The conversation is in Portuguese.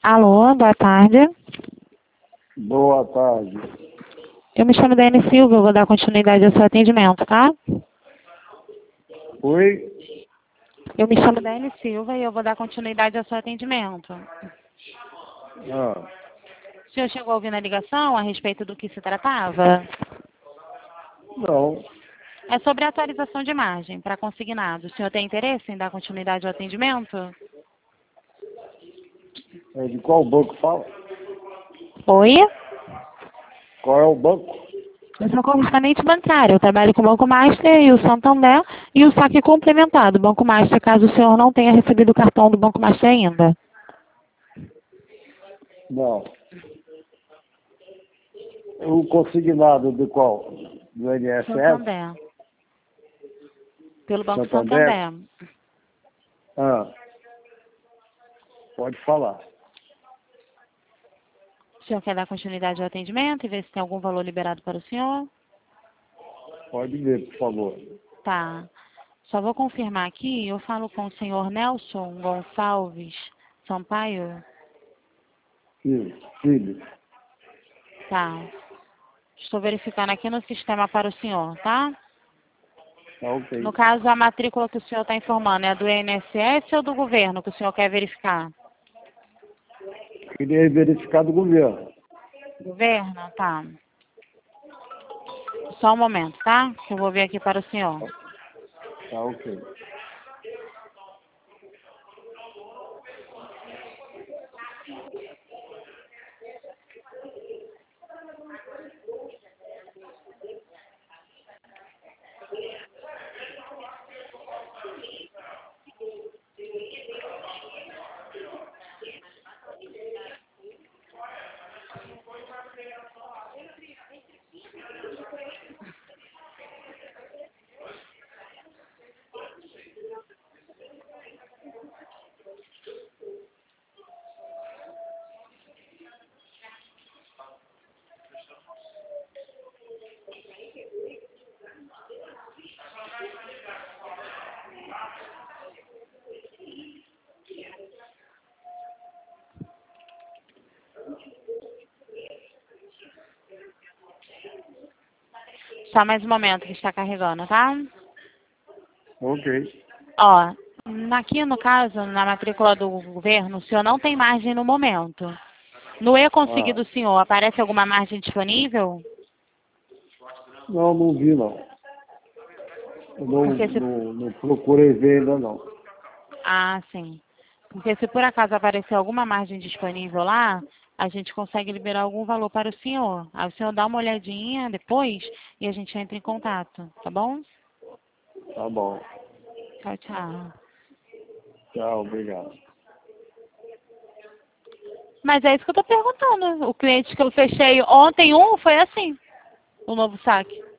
Alô, boa tarde. Boa tarde. Eu me chamo Dani Silva, eu vou dar continuidade ao seu atendimento, tá? Oi? Eu me chamo Dani Silva e eu vou dar continuidade ao seu atendimento. Ah, O senhor chegou a ouvir na ligação a respeito do que se tratava? não. É sobre a atualização de imagem para consignado. O senhor tem interesse em dar continuidade ao atendimento? É de qual banco fala? Oi? Qual é o banco? Eu sou correspondente bancária. Eu trabalho com o Banco Master e o Santander e o saque complementado. Banco Master, caso o senhor não tenha recebido o cartão do Banco Master ainda. Não. O consignado de qual? Do INSS? Santander. Pelo Banco Santander. Ah, pode falar. O senhor quer dar continuidade ao atendimento e ver se tem algum valor liberado para o senhor? Pode ver, por favor. Tá. Só vou confirmar aqui, eu falo com o senhor Nelson Gonçalves Sampaio? Filho. Tá. Estou verificando aqui no sistema para o senhor, tá? Tá ok. No caso, a matrícula que o senhor está informando é do INSS ou do governo que o senhor quer verificar? Queria verificar do governo. Governo? Tá. Só um momento, tá? Que eu vou ver aqui para o senhor. Tá ok. Só mais um momento que está carregando, tá? Ok. Ó, aqui no caso, na matrícula do governo, o senhor não tem margem no momento. No e-consegui do senhor, aparece alguma margem disponível? Não, não vi não. Eu Porque se... não procurei ver ainda não. Ah, sim. Porque se por acaso aparecer alguma margem disponível lá, a gente consegue liberar algum valor para o senhor. Aí o senhor dá uma olhadinha depois e a gente entra em contato, tá bom? Tá bom. Tchau, tchau. Tchau, obrigado. Mas é isso que eu tô perguntando. O cliente que eu fechei ontem, foi assim, o novo saque.